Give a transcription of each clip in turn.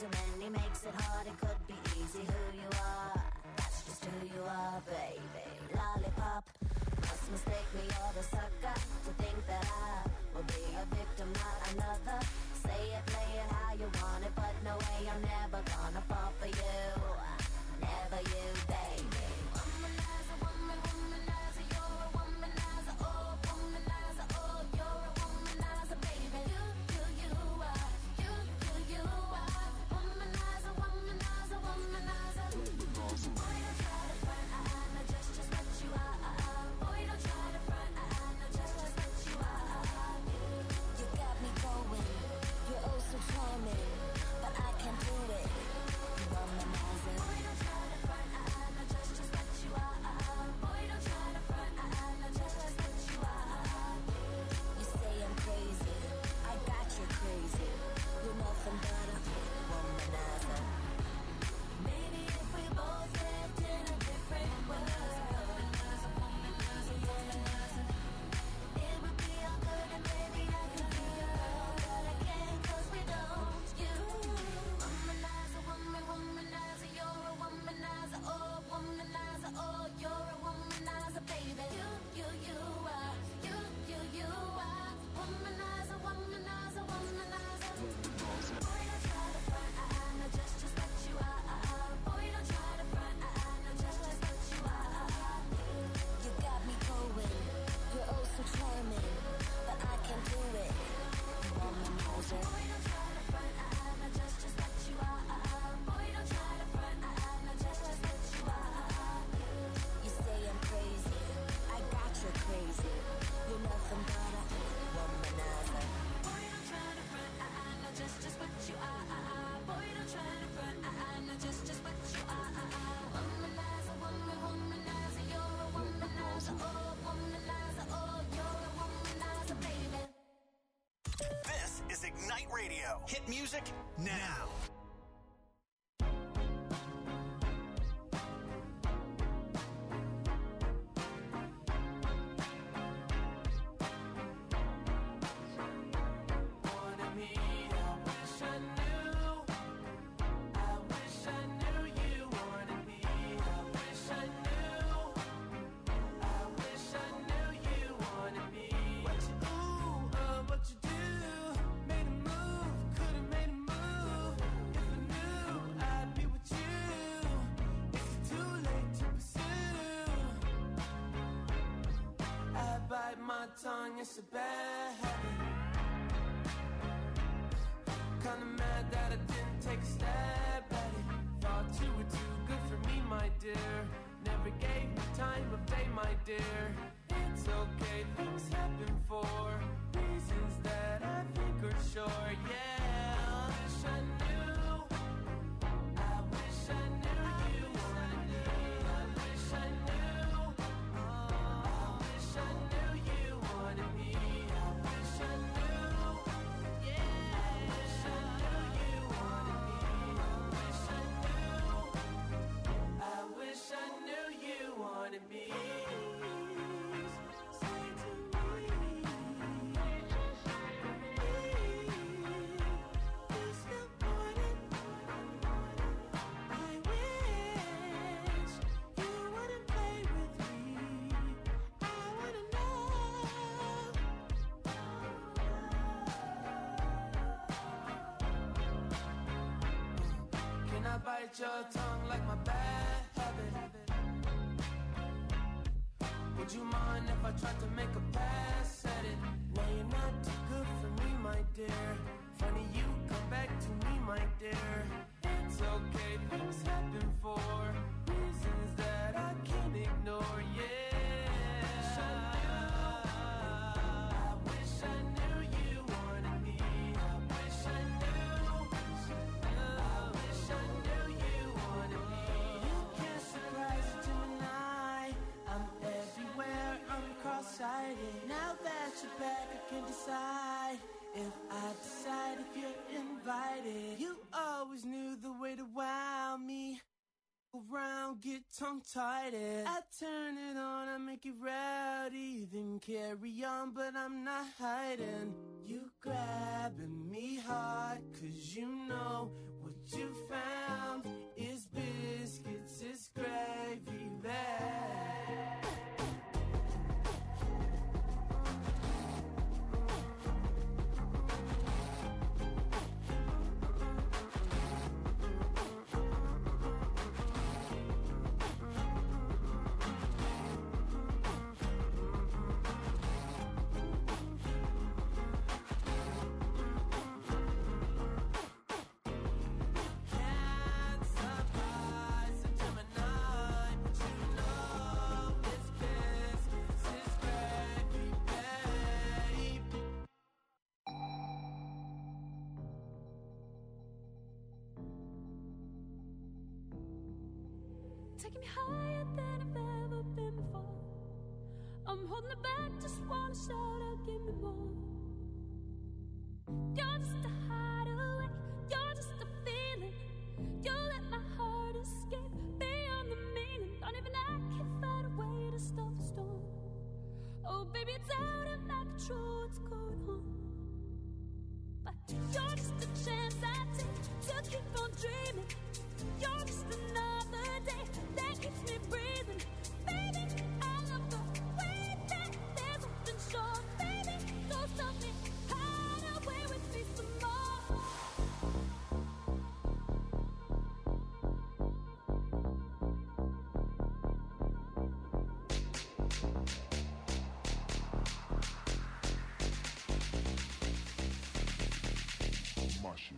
too many makes it hard, it could be easy. Who you are, that's just who you are, baby. Lollipop, must mistake me or the sucker to think that I will be a victim, not another. Say it, play it how you want it, but no way, I'm never gonna fall for you. Never you, baby. Womanizer, womanizer, you're a womanizer, oh, womanizer, oh, you're a womanizer, baby. You are, you are, womanizer, womanizer, womanizer. Boy, don't try to front, know just what you are. Boy, don't try to front, know just what you are. You got me going, you're oh so charming, but I can't do it. You womanizer. Boy, don't try to front, know just what you are. Boy, don't try to front, know just what you are. You say I'm crazy, I got you crazy. You're nothing but a womanizer. Maybe if we both lived in a different world, it would be all good and maybe I could be your girl, but I can't 'cause we don't. You womanizer, womanizer, you're a womanizer, oh, womanizer, oh, you're a womanizer, baby. You are, you are, womanizer, womanizer, womanizer. Boy, don't try to front, know just what you are. Boy, don't try to front, know just what you are. You got me going, you're oh so charming, but I can't do it. You womanizer. Boy, don't try to front, know just what you are. Boy, don't try to front, know just what you are. You say I'm crazy, I got you crazy. You're nothing but a womanizer. Boy, don't try to front, know just what you are. Boy, don't try to front, know just what you are. Womanizer, womanizer, you're a womanizer, oh, womanizer, oh, you're a womanizer, baby. This is Ignite Radio. Hit music now. Tongue, it's a bad habit. Kinda mad that I didn't take a stab at it. Thought you were too good for me, my dear. Never gave me time of day, my dear. It's okay, things happen for reasons that I think are sure, yeah. I wish I knew. I wish I knew you wanted me. I wish I knew. I wish I knew you wanted me. I wish I knew. Yeah. I wish I knew you wanted me. I wish I knew. I wish I knew you wanted me. Say to me. You still want it. I wish you wouldn't play with me. I wanna know. Can I bite your tongue like my bad habit? Would you mind if I tried to make a pass at it? No, you're not too good for me, my dear. Funny you come back to me, my dear. It's okay, things happen for reasons that I can't ignore, yeah. I wish I knew you wanted me. I wish I knew. I wish I knew you wanted me. You can't surprise a Gemini. I'm everywhere, I'm cross-sighted. Now that you're back, I can decide if I decide if you're invited. You always knew the way to wow me. Around, get tongue-tied. I turn it on, I make it rowdy. Then carry on, but I'm not hiding. You grabbing me hard, 'cause you know what you taking me higher than I've ever been before. I'm holding it back, just wanna shout out, give me more. You're just a hideaway, you're just a feeling. You let my heart escape beyond the meaning. Don't even I can find a way to stop the storm. Oh baby, it's out of my control, what's going on? But you're just a chance I take to keep on dreaming. You're just another day that keeps me breathing. Baby, I love the way that there's nothing short. Baby, don't stop me, hide away with me some more. My shit.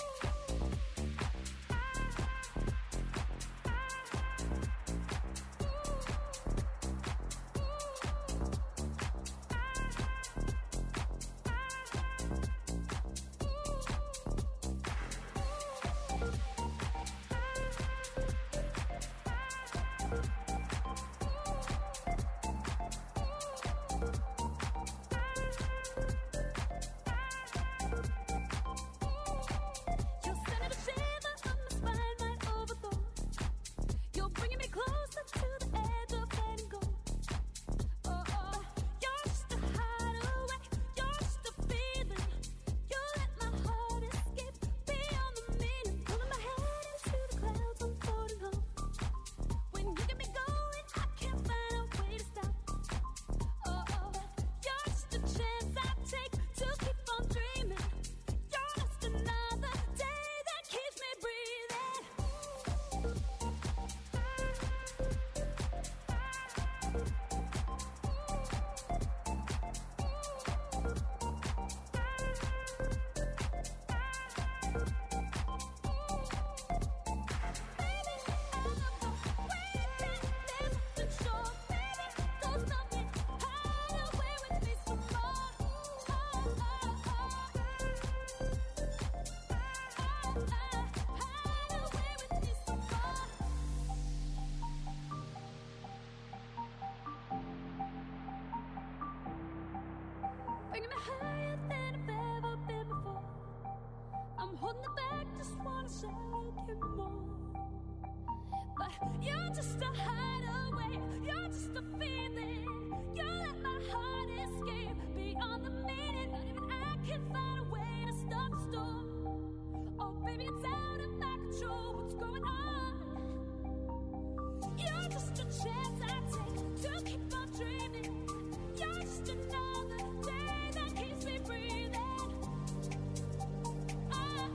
Bringing me higher than I've ever been before. I'm holding it back, just wanna shout, give me more. But you're just a hideaway, you're just a feeling. You let my heart escape beyond the meaning. Not even I can find a way to stop the storm. Oh baby, it's out of my control, what's going on? You're just a chance I take to keep on dreaming. You're just another day that keeps me breathing. Yeah.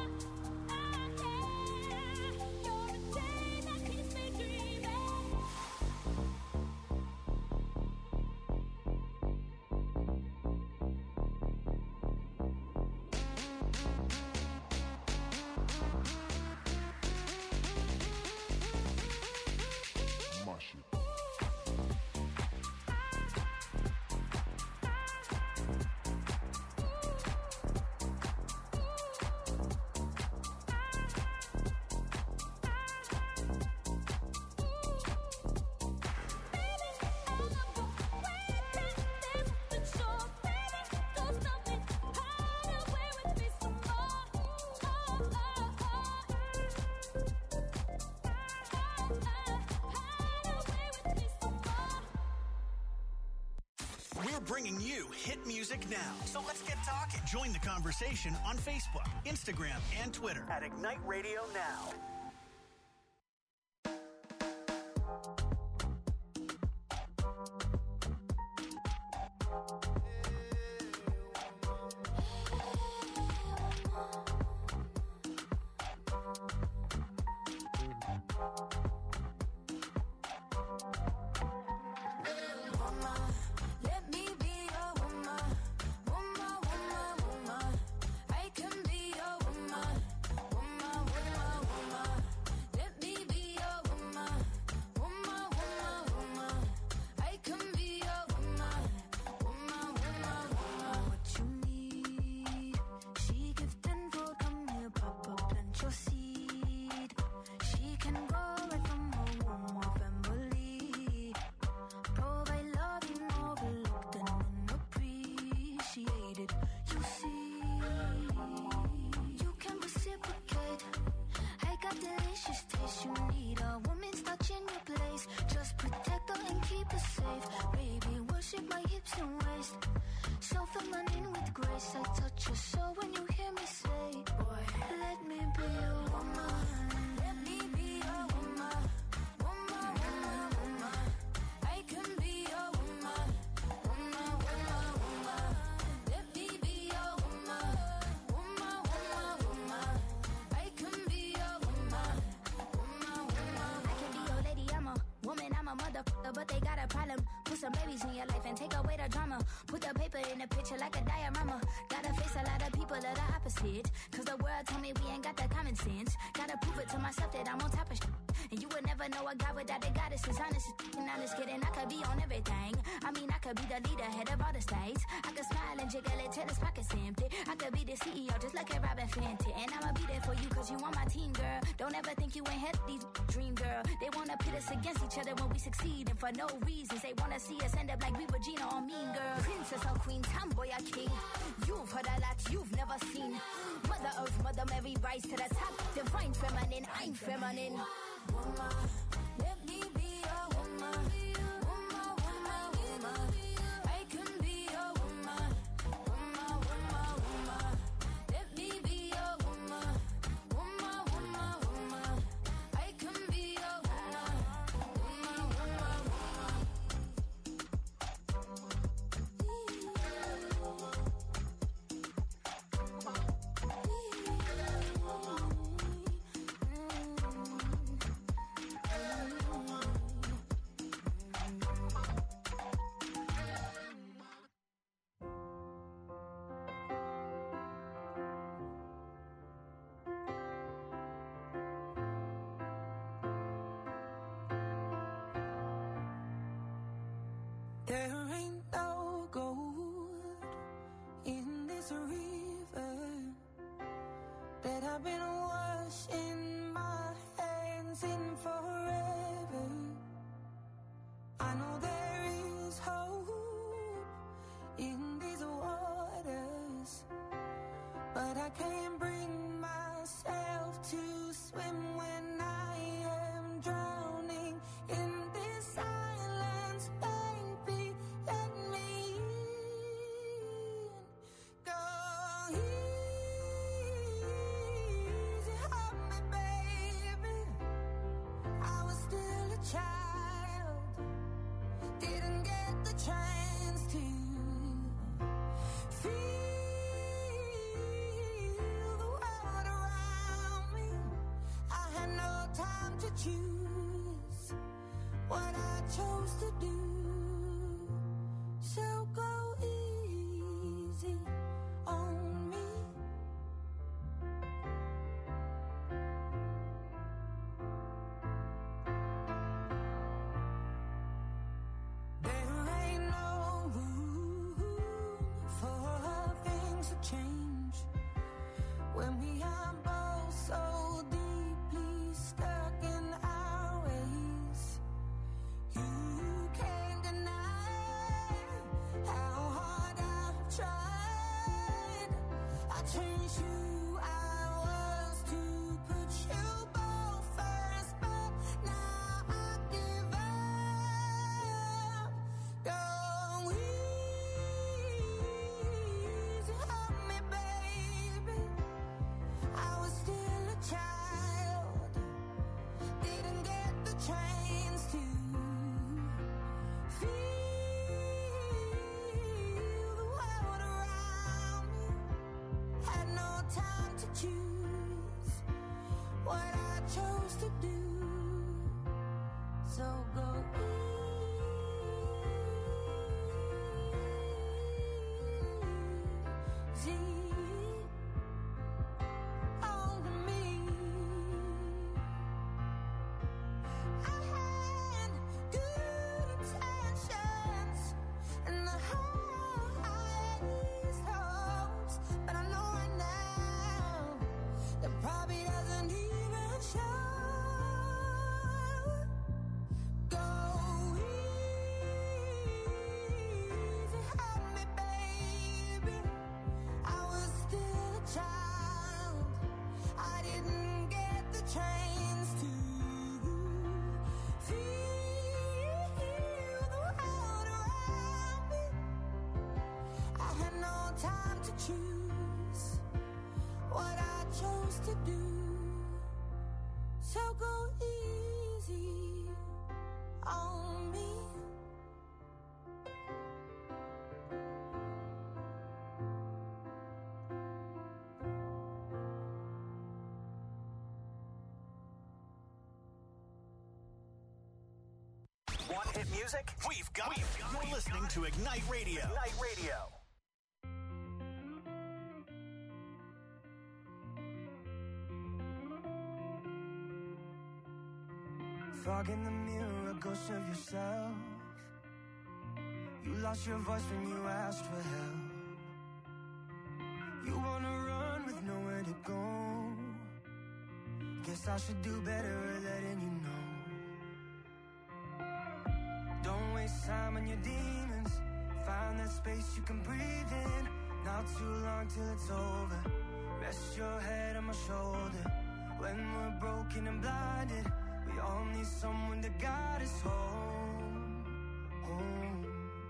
You're a day that keeps me dreaming. My shit. We're bringing you hit music now. So let's get talking. Join the conversation on Facebook, Instagram, and Twitter at Ignite Radio Now. Let me be your woman, woman, woman, woman. I can be your woman, woman, woman, woman. Let me be your woman, woman, some babies in your life and take away the drama. Put the paper in the picture like a diorama. Gotta face a lot of people that are opposite. Cause the world told me we ain't got the common sense. Gotta prove it to myself that I'm on top of shit. And you would never know a guy without a goddess is honest. And I'm just kidding, I could be on everything. I mean, I could be the leader, head of all the states. I could smile and jiggle it till his pockets empty. I could be the CEO just like a Robin Fenty. And I'ma be there for you cause you on my team, girl. Don't ever think you ain't had these dream, girl. They wanna pit us against each other when we succeed. And for no reasons, they wanna see us end up like we were Gina or Mean Girl. Princess or queen, tomboy or king. You've heard a lot you've never seen. Mother Earth, Mother Mary, rise to the top. Divine feminine, I'm feminine. Woman, let me be a woman. Woman, woman, woman. I can be a woman. Woman, woman, woman. Let me be a woman. Woman, woman, woman. I can be a woman. Woman, woman, There ain't no gold in this river that I've been washing my hands in forever. I know there is hope in these waters, but I can't bring myself to swim when I am drowning in this silence. Baby, let me in. Go easy on me, baby. I was still a child, didn't get the chance to feel the world around me. I had no time to choose what I chose to do. So go easy on me. There ain't no room for things to change when we are both so deeply stuck in our ways. You can't deny how hard I've tried. I changed who I was to put you both first, but now I give up. Go easy on me, baby. I was still a child, didn't get the chance to feel the world around me. Had no time to choose what I chose to do. So go easy on me. I had good intentions and the highest hopes, but I know right now that probably doesn't even show. Go easy on me, baby. I was still a child, I didn't get the chance to feel the world around me. I had no time to choose what I chose to do. So go easy on me. Want hit music? music? We've got it. You're listening to Ignite Radio. Ignite Radio. Fog in the mirror, a ghost of yourself. You lost your voice when you asked for help. You wanna run with nowhere to go. Guess I should do better at letting you know. Don't waste time on your demons. Find that space you can breathe in. Not too long till it's over. Rest your head on my shoulder. When we're broken and blinded, we all need someone to guide us home, home.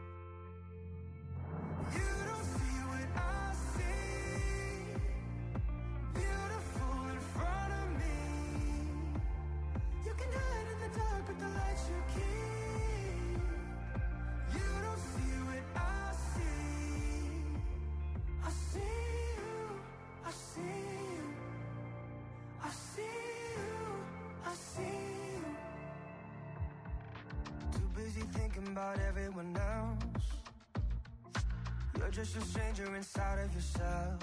You don't see what I see. Beautiful in front of me. You can hide in the dark with the lights you keep. You don't see what I see. I see you, I see you, I see you, I see you. Too busy thinking about everyone else. You're just a stranger inside of yourself.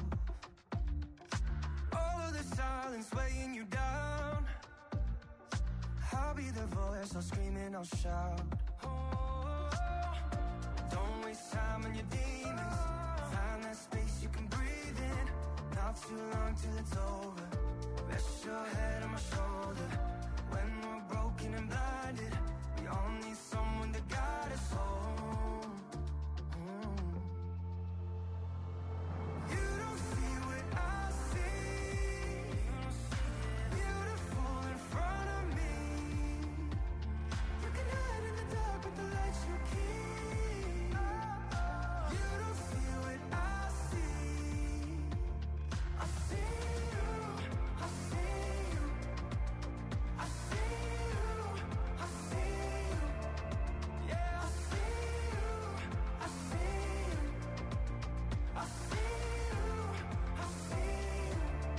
All of the silence weighing you down. I'll be the voice, I'll scream and I'll shout. Oh, don't waste time on your demons. Find that space you can breathe in. Not too long till it's over. Rest your head on my shoulder. When we're broken and blinded, we all need someone to guide us home. You don't see what I see. Beautiful in front of me. You can hide in the dark with the lights you keep. You don't see what I see. I see you, I see you, I see you, I see you. Yeah, I see you, I see you, I see you, I see you.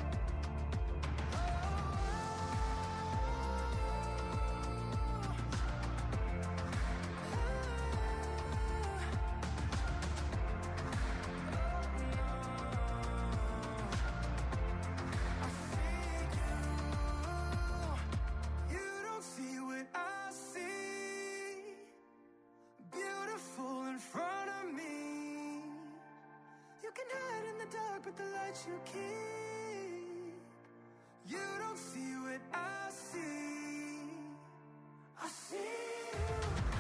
You don't see what I see. Beautiful in front of me. You can hide in the dark with the lights you keep. You don't see what I see. I see you,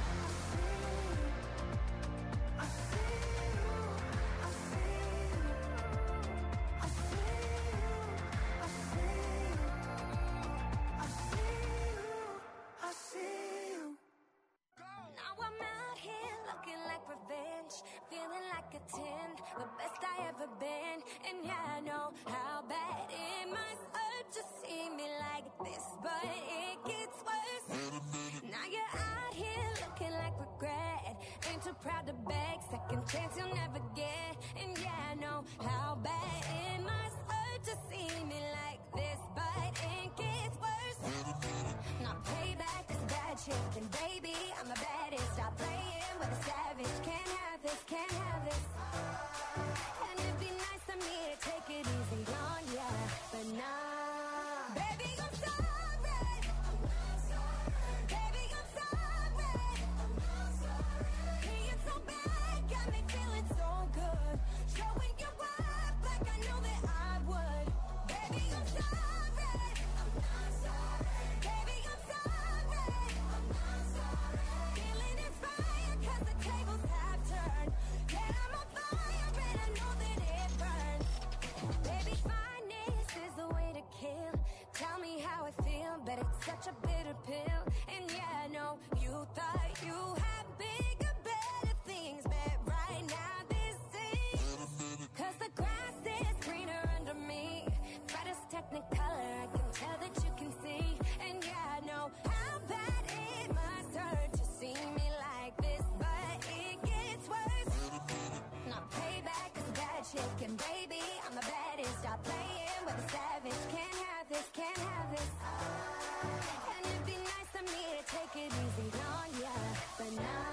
I see you, I see you, I see you, I see you, I see you, I see you. Now I'm out here looking like revenge, feeling like a 10, the best I ever been. And yeah, I know how bad it must hurt to see me like this, but it gets worse. Now you're out here looking like regret, ain't too proud to beg, second chance you'll never get. And yeah, I know how bad it must hurt to see me like this, but it gets worse. Now payback is bad shit, and baby, I'm the baddest. Stop playing with a savage, can't have this, can't have this. And it'd be nice of me to take it easy on ya, but nah. Baby, I'm sorry. Baby, I'm sorry. Being so bad got me feeling so good. Showing you up like I know that I would. Baby, I'm sorry. Baby, I'm sorry. Feeling inspired 'cause the tables have turned. Yeah, I'm on fire and I know that it burns. Baby, fineness is the way to kill. Tell me how I feel, but it's such a bitter pill. And yeah, I know you thought you had bigger, better things, but right now this is 'cause the grass is greener under me. Brightest technicolor, I can tell that you can see. And yeah, I know how bad it must hurt to see me like this, but it gets worse. Not payback is bad shit, and baby, I'm the baddest. Stop playing with a savage, can't have this, can't have this. And it'd be nice of me to take it easy on ya, but nah.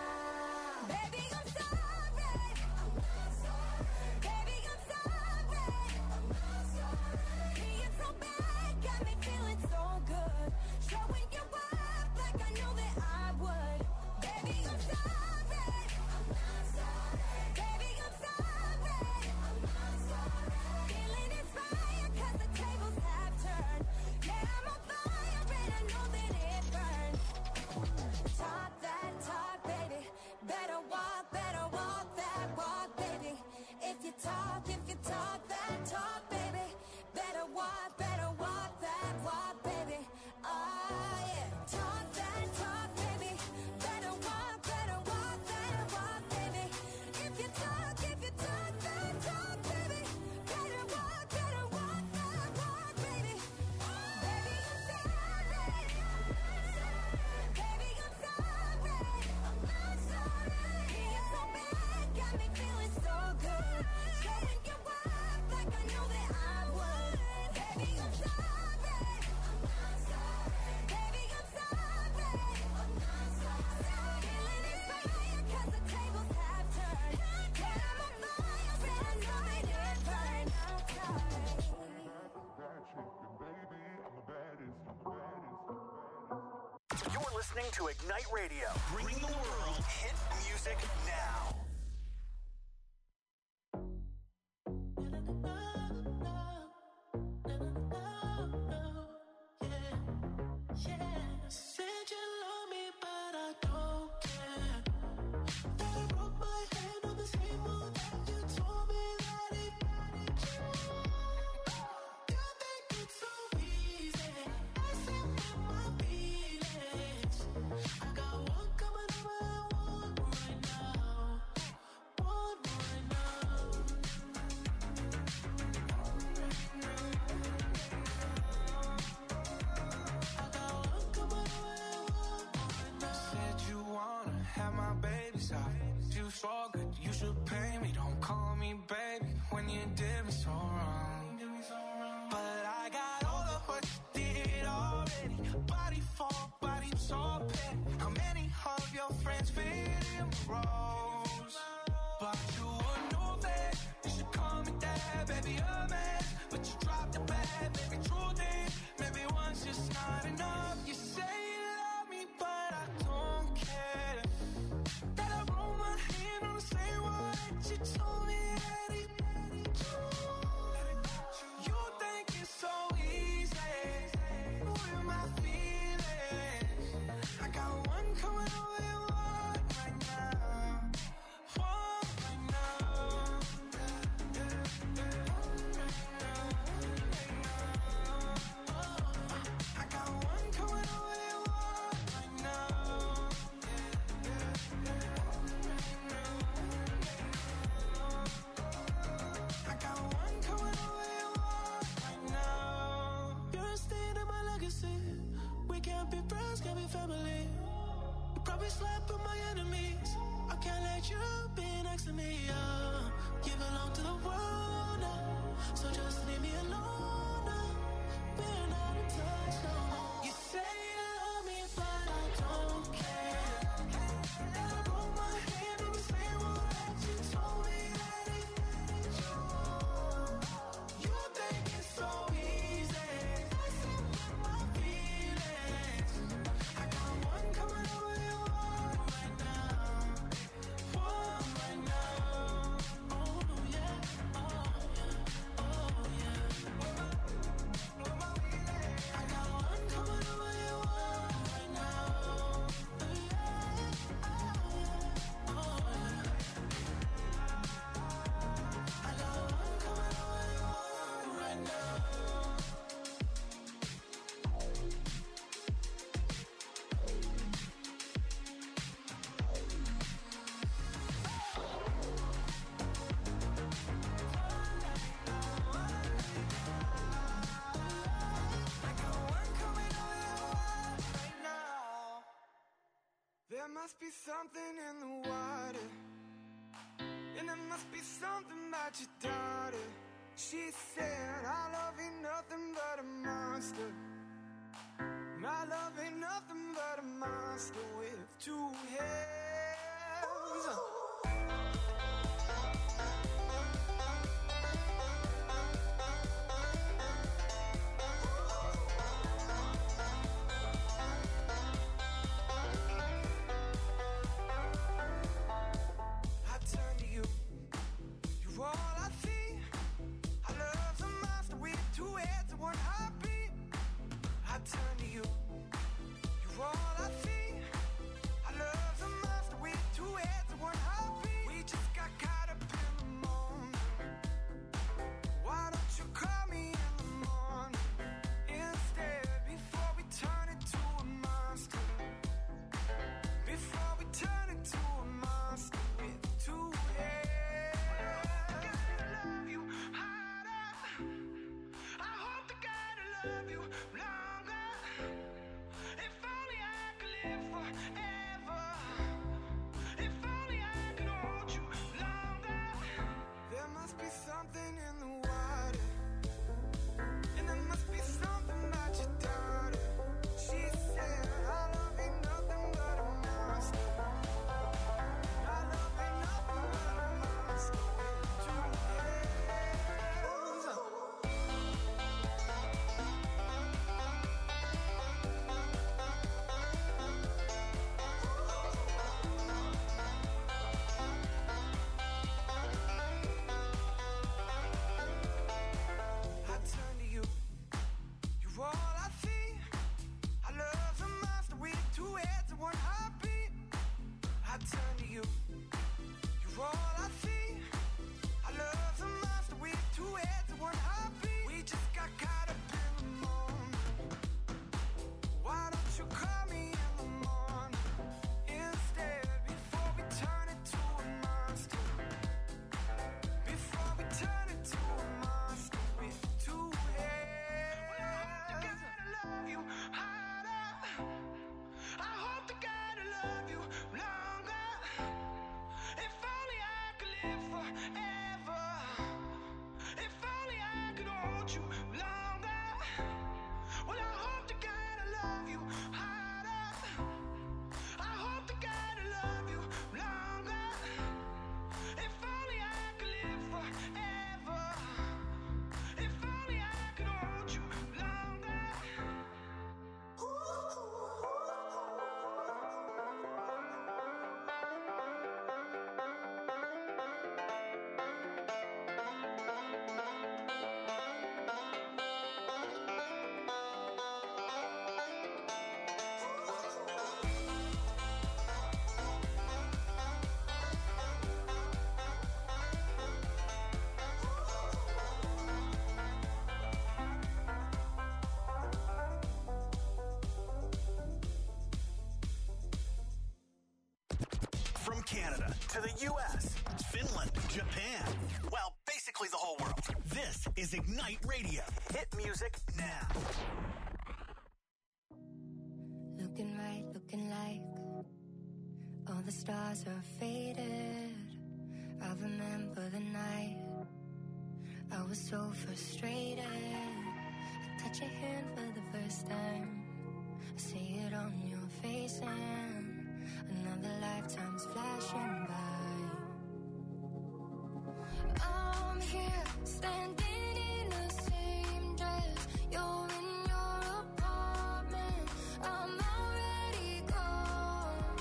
listening to Ignite Radio, bringing the world hit music now. There must be something in the water, and there must be something about your daughter. She said, our love ain't nothing but a monster. My love ain't nothing but a monster with two heads. to the U.S., Finland, Japan. Well, basically the whole world. This is Ignite Radio. Hit music now. Looking right, looking like all the stars are faded. I remember the night I was so frustrated. I touch your hand for the first time. I see it on your face and another lifetime's flashing by. I'm here, standing in the same dress. You're in your apartment. I'm already gone.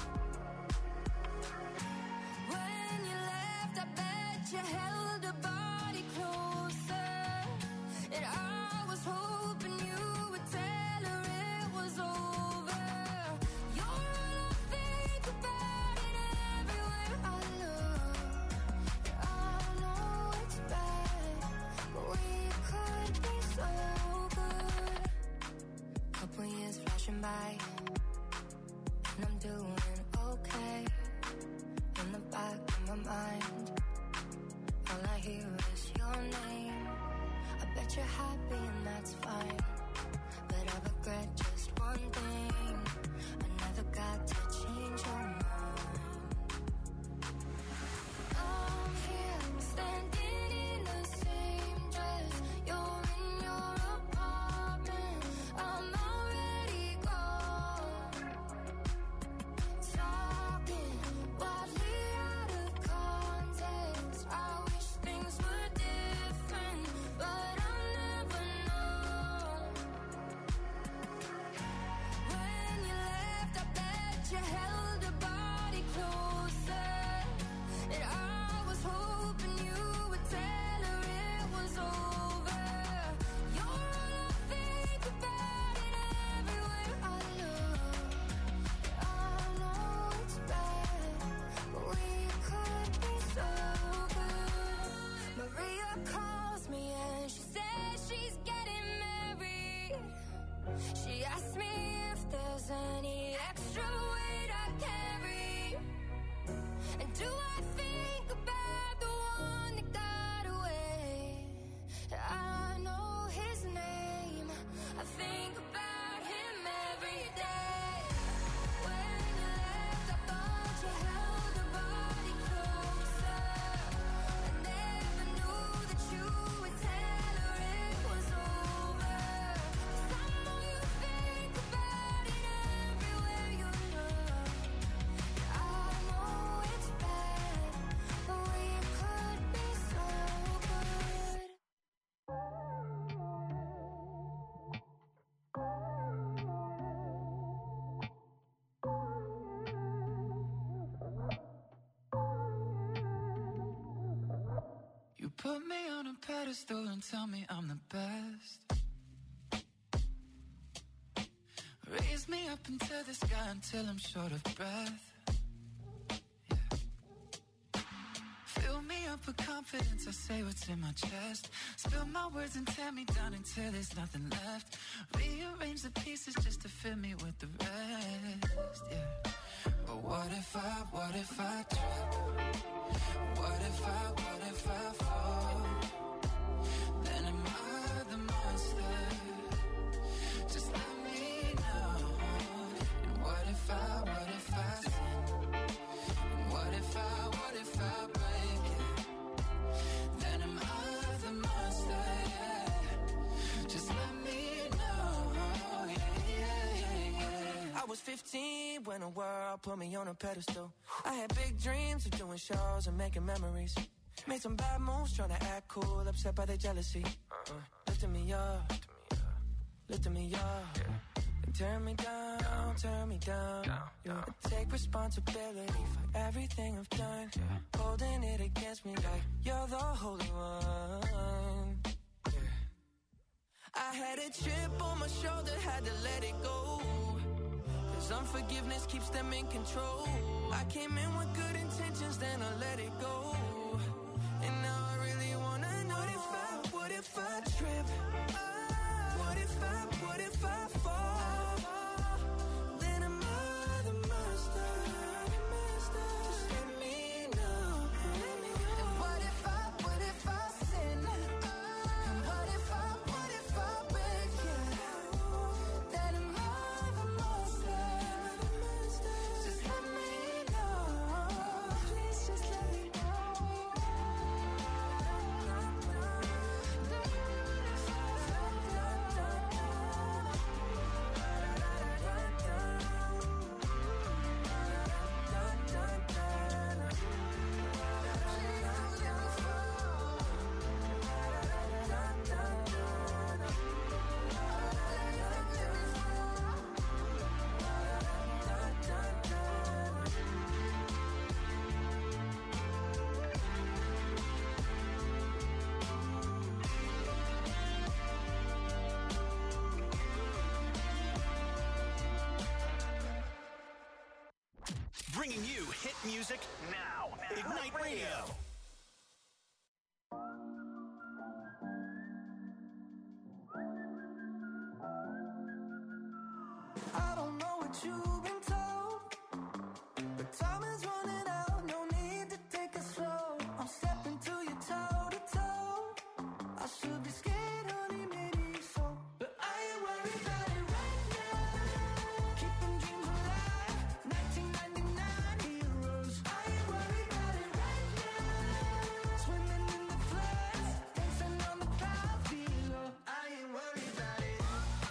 When you left, I bet you held a body closer. And I was hoping you would tell her it was over. You're all I think about and everywhere I look. I know it's bad, but we could be so good. Couple years flashing by, and I'm doing okay. In the back of my mind, all I hear is your name. I bet you're happy and that's fine, but I regret just one thing. I never got to change your mind. I'm here, standing in the same dress. You're in your apartment. I'm already gone. Talking wildly out of context. I wish things were different, but I'll never know. When you left, I bet you held a body closer. And I was hoping you would tell her it was over. You're all I think about and everywhere I look. I know it's bad, but we could be so good. Maria calls me and she says she's getting married. She asked me if there's any extra weight I carry. And do I think about the one that got away? I know his name. I think about him every day. When you left, I thought you held her body closer. I never knew that you would tell her it was over. 'Cause I know you think about it everywhere you look. I know it's bad, but we could be so good. You put me on a pedestal and tell me I'm the best. Raise me up into the sky until I'm short of breath. Yeah. Fill me up with confidence, I say what's in my chest. Spill my words and tear me down until there's nothing left. Rearrange the pieces just to fill me with the rest. Yeah. But what if I trip? What if I fall? Then am I the monster? Just let me know. And what if I sin? And what if I break it? Then am I the monster? Yeah. Just let me know. Yeah. I was 15 when the world put me on a pedestal. I had big dreams of doing shows and making memories. Made some bad moves trying to act cool, upset by their jealousy. Lifting me up, lifting me up. And turn me down. Yeah. I take responsibility for everything I've done. Holding it against me like you're the holy one. I had a chip on my shoulder, had to let it go. 'Cause unforgiveness keeps them in control. I came in with good intentions, then I let it go. And now I really wanna know, what if I trip? What if I fall? Then am I the monster? Just let me know. bringing you hit music now. Ignite Radio. I don't know what you've been told, but time is running out, no need to take it slow. I'm stepping to you toe to toe. I should be scared, honey, maybe so, but I ain't worried about it right now. Keeping dreams alive, 1999 heroes. I ain't worried about it right now. Swimming in the floods, dancing on the clouds below. I ain't worried about it.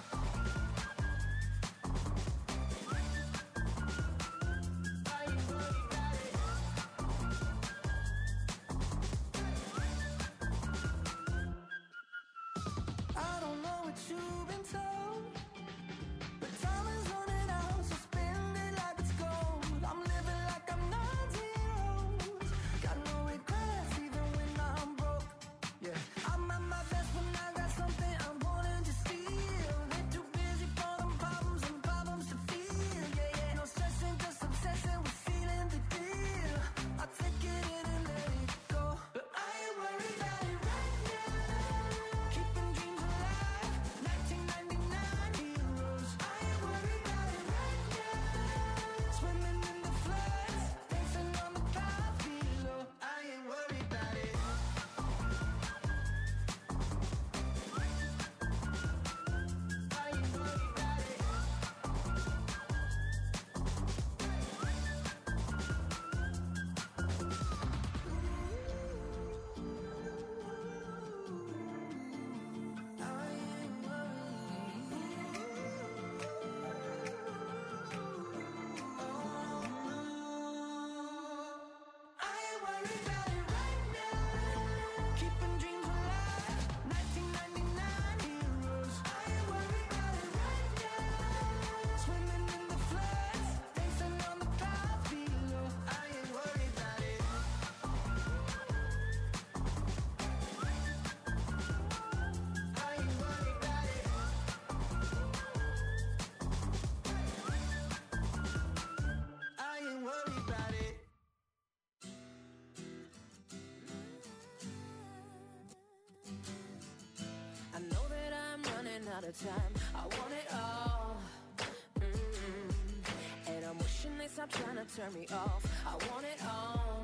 I don't know what you've been told, but time is running out, so spend it like it's gold. I'm living like I'm not zeros. Got no regrets even when I'm broke. Yeah, I'm at my best when I got something I'm wanting to steal. Ain't too busy for them problems and problems to feel. Yeah, yeah, no stressing, just obsessing with feeling the deal. I take it in and let it go, but I ain't worried about it right now. Keeping dreams alive, 1999 heroes. I ain't worried about it right now. Swimming in the floods, dancing on the clouds below. I ain't worried about it. I ain't worried about it. I ain't worried about it right now. Keeping dreams alive, 1999 heroes. I ain't worried about it right now. Swimming in the floods, dancing on the clouds below. I ain't worried about it. I ain't worried about it. I ain't worried about it. I know that I'm running out of time. I want it all. And I'm wishing they stop trying to turn me off. I want it all.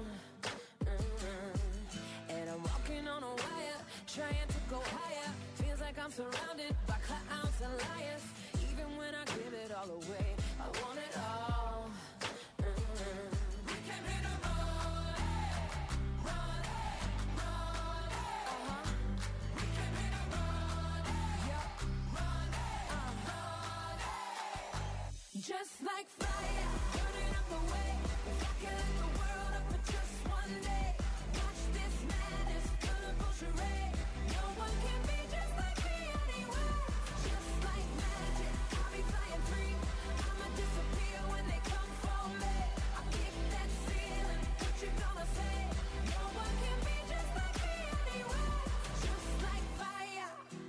And I'm walking on a wire, trying to go higher. Feels like I'm surrounded by clowns and liars. Even when I give it all away, I want it all. We came here to run, run, run. We came here to run, yeah, run, run. Just like fire, burning up the way. If I could light the world up for just one day, watch this madness, colorful charade. No one can be just like me anywhere. Just like magic, I'll be flying free. I'ma disappear when they come for me. I kick that ceiling, what you gonna say? No one can be just like me anywhere. Just like fire.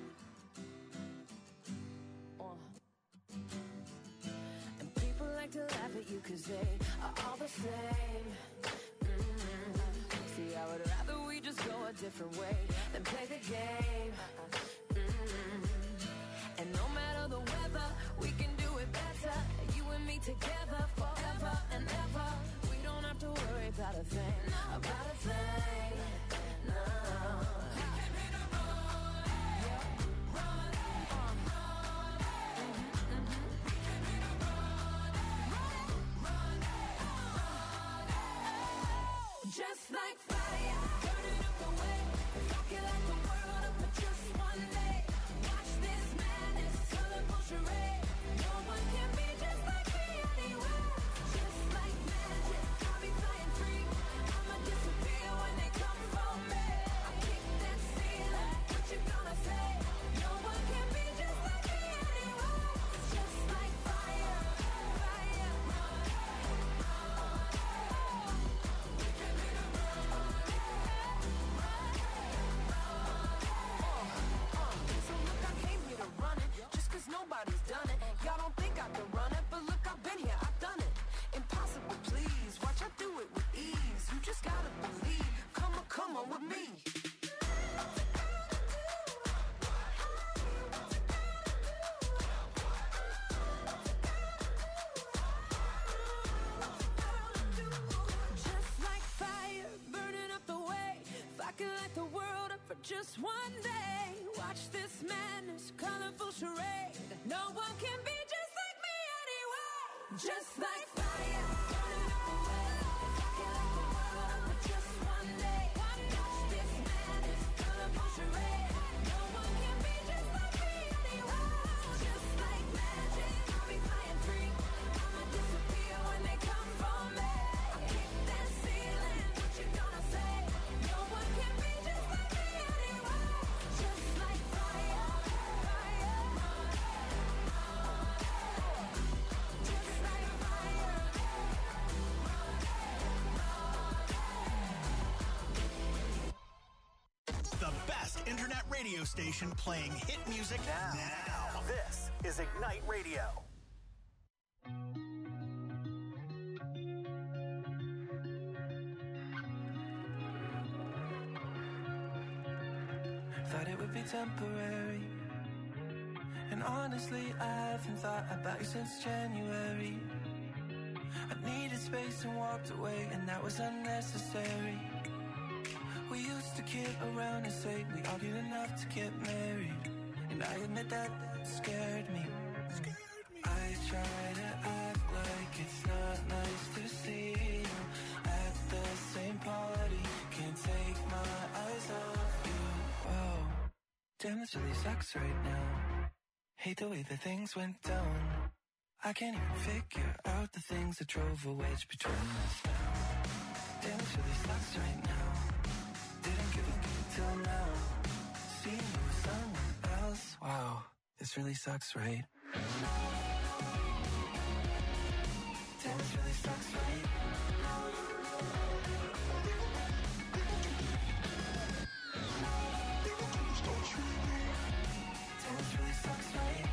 And people like to laugh at you 'cause they are all the same. See, I would rather we just go a different way than play the game. And no matter the weather, we can do it better. You and me together forever and ever. We don't have to worry about a thing, about a thing. No. Just like fire, burning up the way. If I could light the world up for just one day, watch just one day. Watch this madness, colorful charade. No one can be just like me anyway. Just like fire, burning up the world, rocking like the world. But just one day, watch this madness, colorful charade. No one can be just like me anyway. Just like magic, I'll be flying free. I'ma disappear when they come for me. I'll kick that ceiling, what you gonna say? No one can be just like me anyway. Just like fire, fire. Just like fire. The best internet radio station playing hit music now. This is Ignite Radio. Thought it would be temporary, and honestly I haven't thought about you since January. I needed space and walked away, and that was unnecessary. We used to kid around and say we argued enough to get married, and I admit that scared me. I try to act like it's not nice to see you at the same party. Can't take my eyes off you. Whoa, damn, this really sucks right now. Hate the way that things went down. I can't even figure out the things that drove a wedge between us now. Damn, this really sucks right now. Didn't give a good till now. Seeing you with someone else. Wow, this really sucks, right? Damn, this really sucks, right? Damn, this really sucks, right?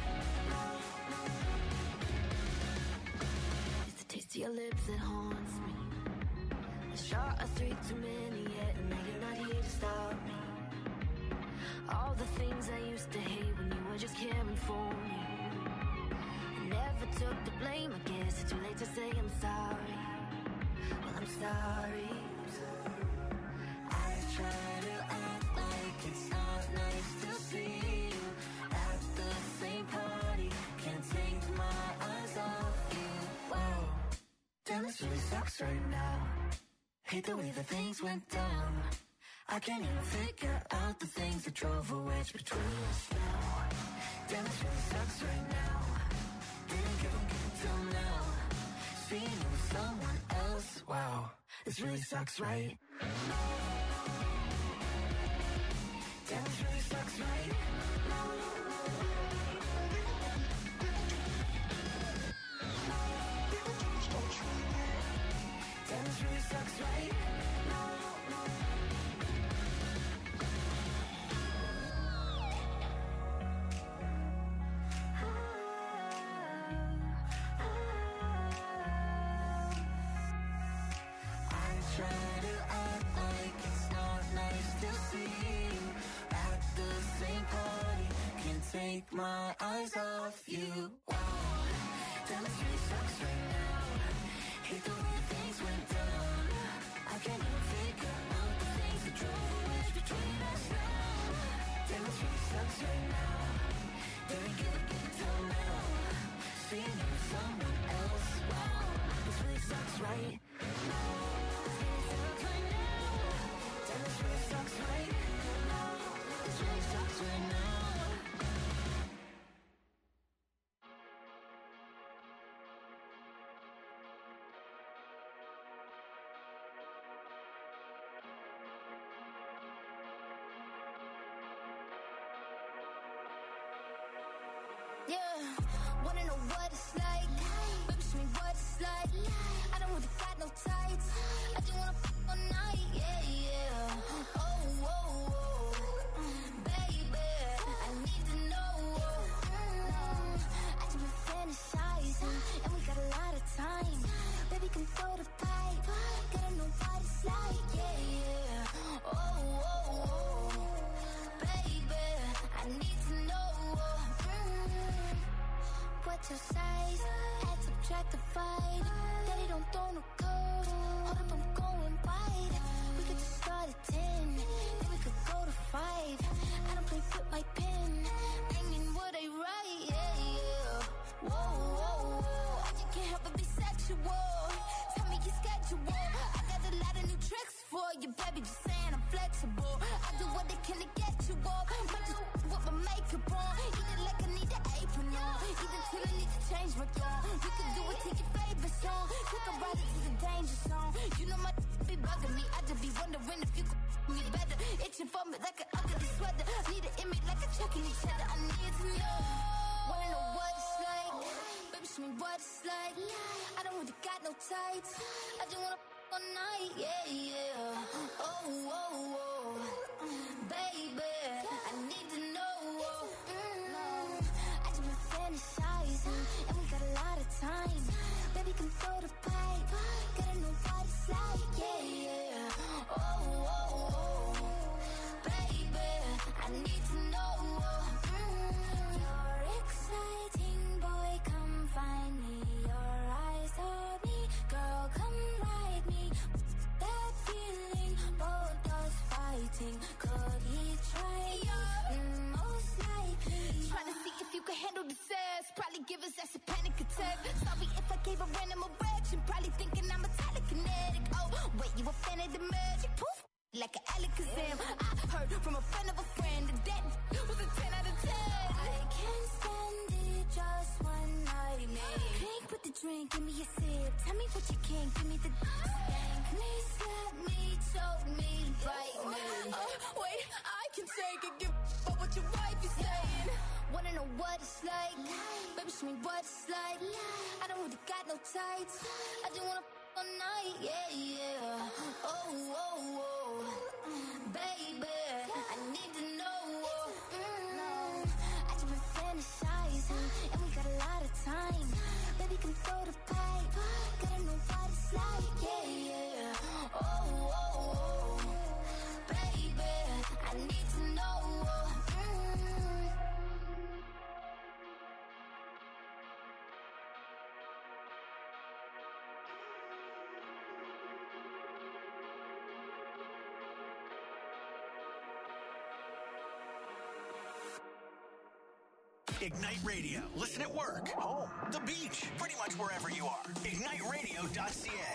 It's the taste of your lips that haunts me. A shot of 3 too many yet, and now you're not here to stop me. All the things I used to hate when you were just caring for me. I never took the blame, I guess it's too late to say I'm sorry. Well, I'm sorry. I try to act like it's not nice to see you at the same party. Can't take my eyes off you. Whoa, damn, this really sucks right now. Hate the way that things went down. I can't even figure out the things that drove a wedge between us now. Damn, this really sucks right now. Didn't give a good till now. Seeing you with someone else. Wow, this really sucks, right? Damn, this really sucks, right? Damn, this really sucks, right? Try to act like it's not nice to see you at the same party. Can't take my eyes off you. Wow, damn, this really sucks right now. Hate the way things went down. I can't even figure out the things that drove a wedge between us now. Damn, this really sucks right now. Didn't give a good till now. Seeing you with someone else. Wow, this really sucks, right? This really sucks right now. This really sucks right now. Yeah, wanna know what it's like? Baby, show me what it's like. I don't really got no tights. I just wanna fuck all night, yeah, yeah. Oh, oh, oh, baby, I need to know. I just been fantasizing, and we got a lot of time. Baby, come throw the pipe. Gotta know what it's like, yeah, yeah. Oh, oh, oh, baby, I need to know. What's your size? Add, subtract, divide. Daddy don't throw no code. Hold up, I'm going wide. We could just start at 10, then we could go to 5. my pen, aiming what I write, yeah, yeah. Whoa, whoa, whoa, I just can't help but be sexual. Tell me your schedule. I got a lot of new tricks for you, baby, just saying I'm flexible. I do what I can to get you off. Might just with my makeup on. Eat it like I need an apron on. Eat it till I need to change my tone. You can do it to your favorite song. Take a ride to the danger zone. You know my be bugging me. I just be wondering if you could me better. Itching for me like an ugly sweater. Need an image like a checking each other. I need to know. Wanna know what it's like? Baby, show me what it's like. I don't really got no tights. I just wanna all night, yeah, yeah. Oh, oh, oh. Baby, I need to know. I just been fantasizing, and we got a lot of time. Baby, come throw the pipe. Gotta know what it's like, yeah, yeah. Oh, oh, oh. Baby, I need to know. You're exciting, boy, come find me. Your eyes on me, girl, come ride me. That feeling, both us fighting. Could he try you? Most likely. Trying to see if you can handle the sass. Probably give us that's a panic attack. Sorry if I gave a random erection. Probably thinking I'm a telekinetic. Oh, wait, you a fan of the magic? Poof, like an Alakazam. I heard from a friend of a friend that was a 10 out of 10. I can't stand it, just one night, man. Drink with the drink, give me a sip. Tell me what you can, give me the spank me, slap me, choke me, bite me. Wait, I can take it, give up what your wife is saying. Wanna know what it's like? Baby, show me what it's like. I don't really got no tights. I just wanna all night, yeah, yeah. Oh, oh, oh. Baby, I need to know. I just been fantasizing, and we got a lot of time. Baby, come throw the pipe. Gotta know what it's like, yeah, yeah. Oh, oh, oh. Baby, I need to know. Ignite Radio. Listen at work, home, the beach, pretty much wherever you are. IgniteRadio.ca.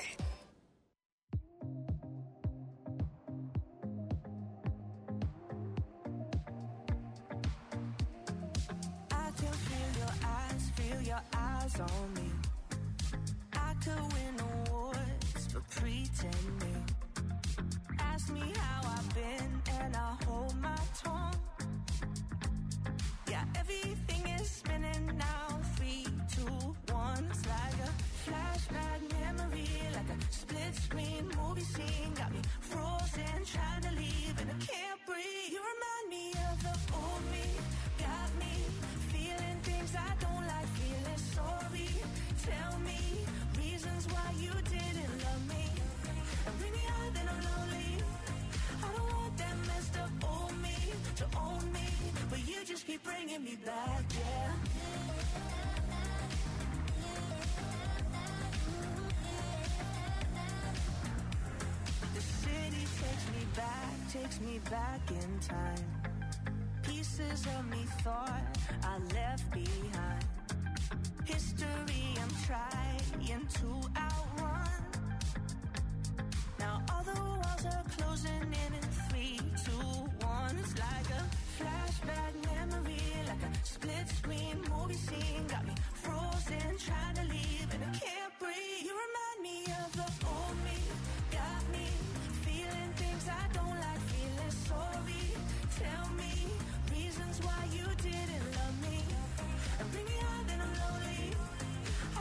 I can feel your eyes on me. I could win awards for pretending. Ask me how I've been and I hold my tongue. Yeah, everything is spinning now. 3, 2, 1. It's like a flashback memory, like a split screen movie scene. Got me frozen, trying to leave, and I can't breathe. You remind me of the old me. Got me feeling things I don't like, feeling sorry. Tell me reasons why you didn't love me. And bring me out, then I'm lonely. I don't want that messed up old me to own me, but you just keep bringing me back, yeah. The city takes me back in time. Pieces of me thought I left behind. History I'm trying to outrun. Now all the walls are closing in 3, 2, 1. It's like a flashback memory, like a split screen movie scene. Got me frozen, trying to leave, and I can't breathe. You remind me of the old me. Got me feeling things I don't like, feeling sorry. Tell me reasons why you didn't love me. And bring me out, then I'm lonely. I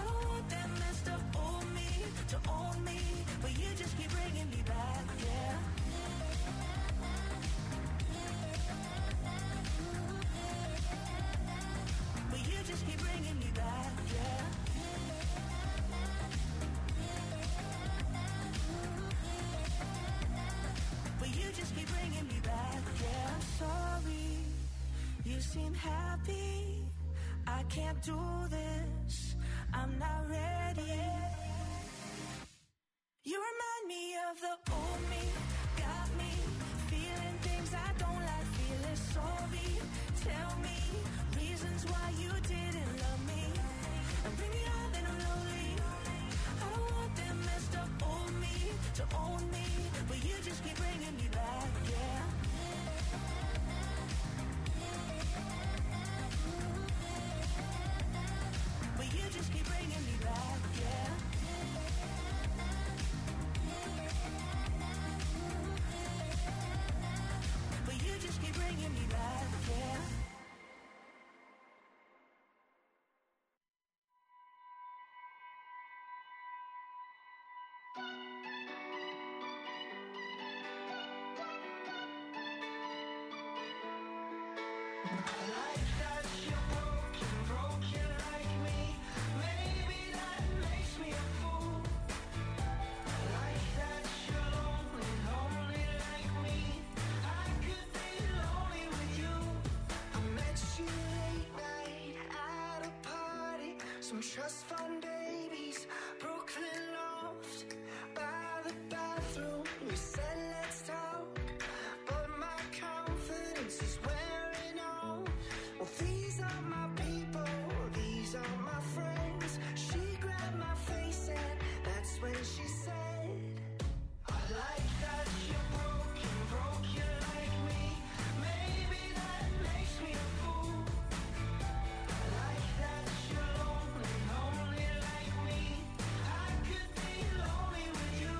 Some trust fund babies, Brooklyn loft, by the bathroom. We said let's talk, but my confidence is wearing off. Well, these are my people, these are my friends. She grabbed my face and that's when she said, I like that you're broken like me. Maybe that makes me a fool. I like that you're lonely like me. I could be lonely with you.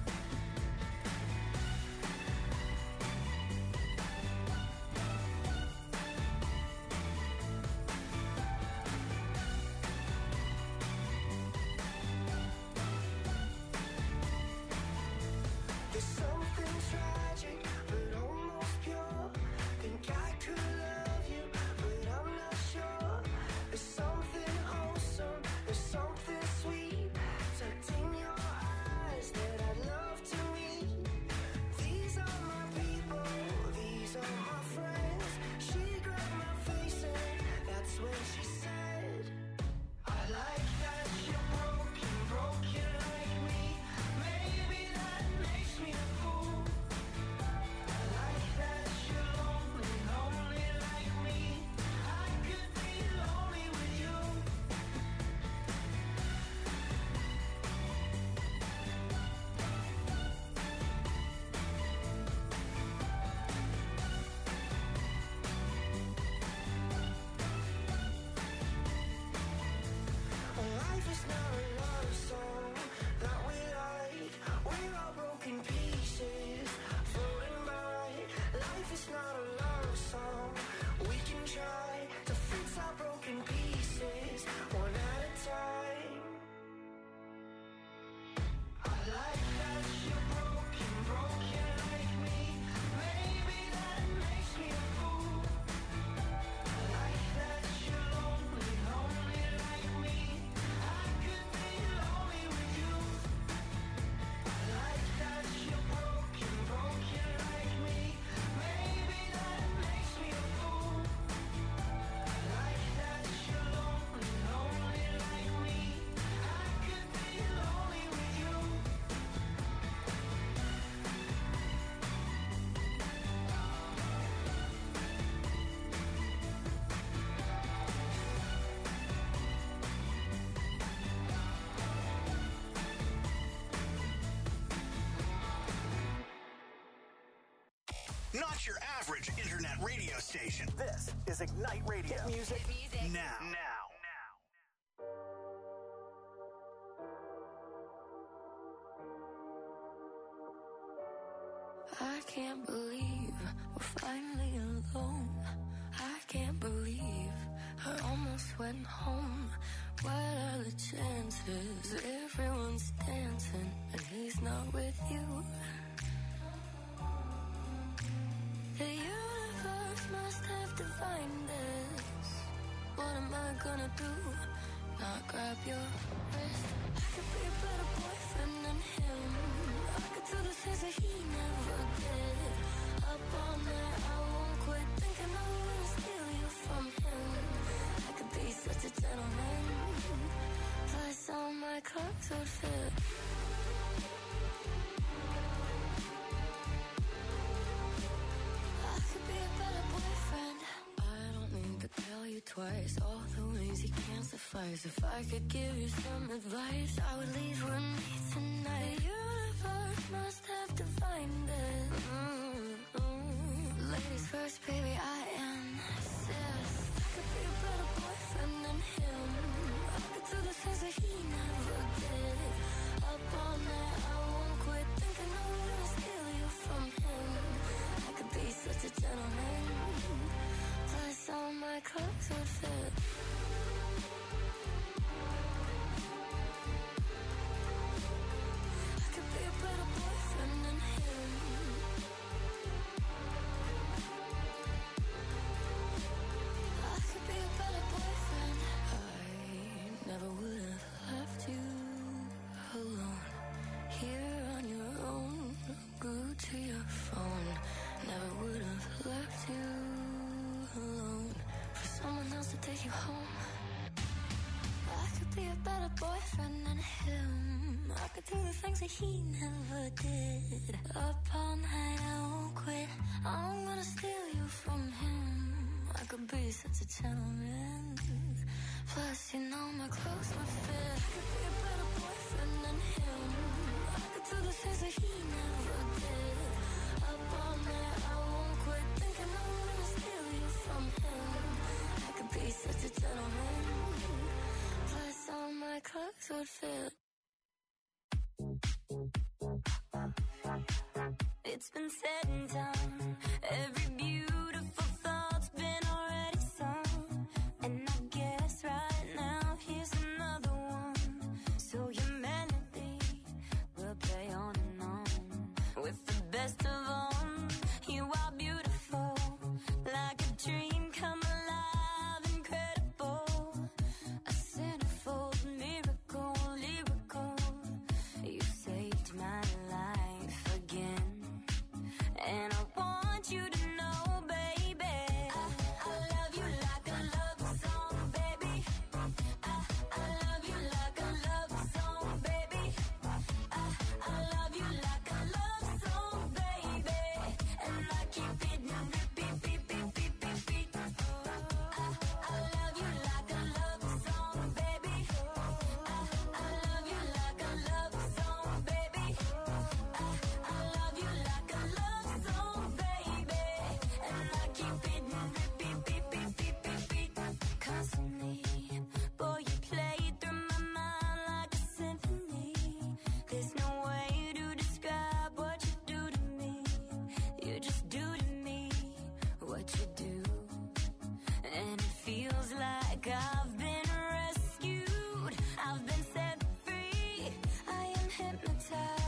There's something tragic, but almost pure. Think I could love you, but I'm not sure. There's something wholesome, there's something sweet tucked in your eyes that I'd love to meet. These are my people, these are my friends. She grabbed my face and that's when she said, I like that you're broken like me. Maybe that makes me a fool. I like that you're lonely like me. I could be lonely with you. Life is not a love song that we like. We're all broken pieces floating by. Life is not a love song. We can try to fix our broken pieces one at a time. I like that you're broken like me. Maybe that makes me a fool. I like that you're lonely like me. I could be lonely with you. I like that you're broken like me. Maybe that makes me a fool. I like that you're lonely like me. I could be lonely with you. Not your average internet radio station. This is Ignite Radio. Hit music now. I can't believe we're finally alone. I can't believe I almost went home. What are the chances? Everyone's dancing and he's not with you. The universe must have divined this. What am I gonna do? Not grab your wrist. I could be a better boyfriend than him. I could do the things that he never did. Up all night, I won't quit thinking I'm gonna steal you from him. I could be such a gentleman. Plus all my clothes would fit. I could be a better boyfriend. I don't need to tell you twice all the ways he can't suffice. If I could give you some advice, I would leave with me tonight. The universe must have divined it. Ladies first, baby, I insist. I could be a better boyfriend than him. I could do the things that he never did. Up all night, I won't quit thinking I'm gonna steal you from him. I could be such a gentleman. Plus all my clothes would fit. I better boyfriend than him. I could do the things that he never did. Up all night, I won't quit. I'm gonna steal you from him. I could be such a gentleman. Plus, you know my clothes would fit. I could be a better boyfriend than him. I could do the things that he never did. Up all night, I won't quit. Thinking I'm gonna steal you from him. I could be such a gentleman. Plus, all my clothes would fit. It's been said and done. Every beautiful thought's been already sung. And I guess right now here's another one. So your melody will play on and on. With the best of all, you are beautiful. Like a dream come alive, incredible. A centerfold miracle, lyrical. You saved my life again. And I want you to know, baby, I love you like a love song, baby. I love you like a love song, baby. I love you like a love song, baby. And I keep it on repeat, beep, beep, beep, beep, beep. I love you like a love song, baby. I love you like a love song, baby. I love you like a love song, baby. And I keep it on repeat, beep, beep, beep, beep, beep. Constantly, boy, you play through my mind like a symphony. There's no way to describe what you do to me. You just do to me what you do. And it feels like I've been rescued. I've been set free. I am hypnotized.